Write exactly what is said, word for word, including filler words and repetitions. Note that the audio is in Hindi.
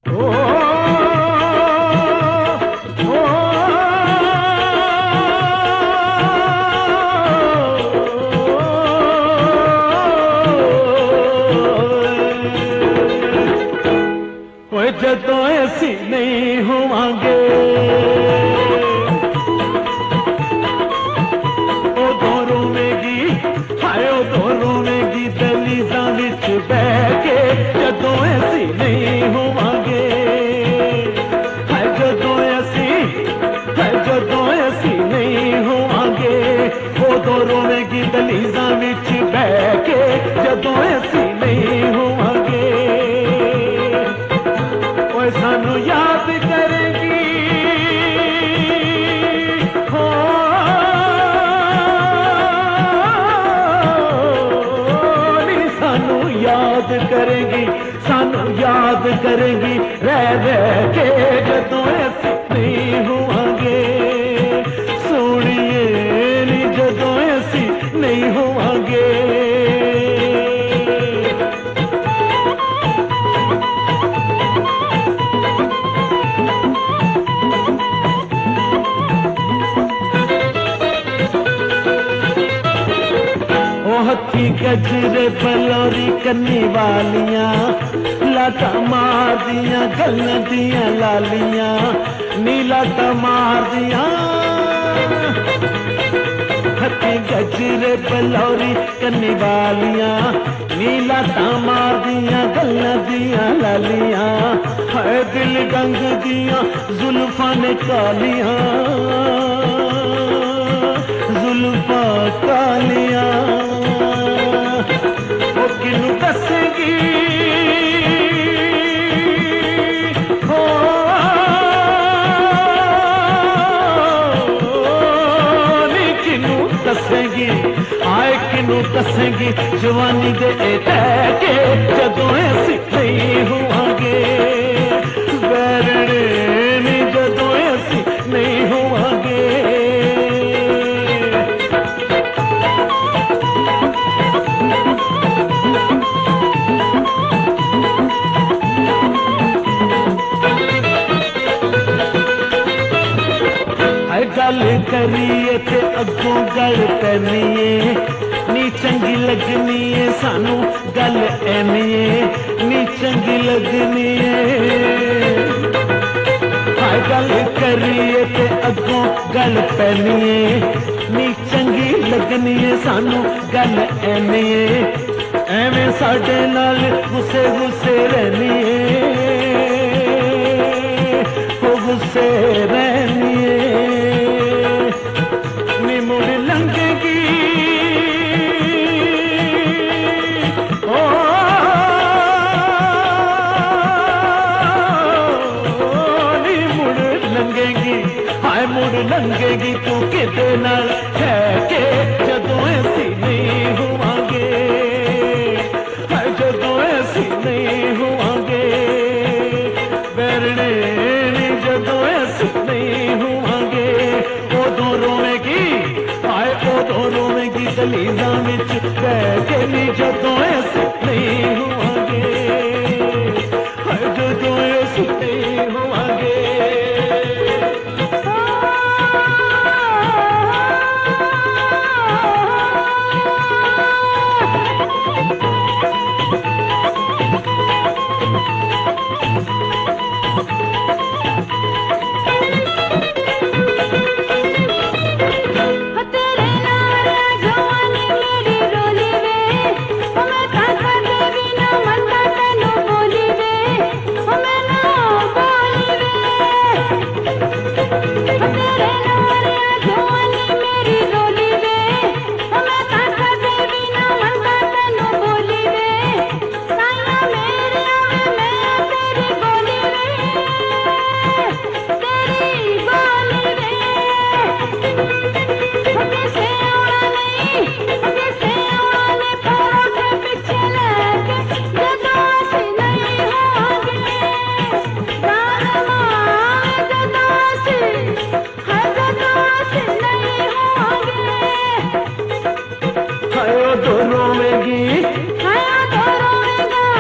जदों असी नहीं होवांगे उदों रोवेगी, हाय उदों रोवेगी दलीज़ां विच बह के। जदों असी नहीं होवांगे, हाय जदों असी, हाय जदों असी नहीं होवांगे उदों रोवेगी दलीज़ां विच बह के। जदों असी नहीं होवांगे सानू याद करेगी, हो नी सानू याद करेगी, सानू याद करेगी रह रह के। जदों असी नहीं होवांगे सोनिए नी, जदों असी नहीं होवांगे। हथी गजरे बलौरी कन्नी वालियां, लाटा मार दियां गल्लां दियां लालियां, नी लाटा मार दियां। हथी गजरे बलौरी कन्नी वालियां, नी लाटा मार दियां गल्लां दियां लालियां, है दिल गंग दियां जुल्फां ने कालियां, जुल्फां कालियां। किनू दसेगी, हो नी किनू दसेगी, आए किनू दसेगी जवानी दे के। जदों असी नहीं होवांगे बैरणे नी, जदों असी नहीं होवांगे। गल करिए ते अगों गल पैनीए, नी चंगी लगनी है सानू गल ऐनीए, नी चंगी लगनी है। हाय गल करिए ते अगों गल पैनीए, नी चंगी लगनी है सानू गल ऐनीए। एवें साडे नाल गुस्से गुस्से रहनीए, हो गुस्से रहनीए। मुड़ लंघेगी, ओ नी मुड़ लंघेगी, हाय मुड़ लंघेगी तू किदे नाल है के। जदों असी नहीं होवांगे, हाय जदों असी नहीं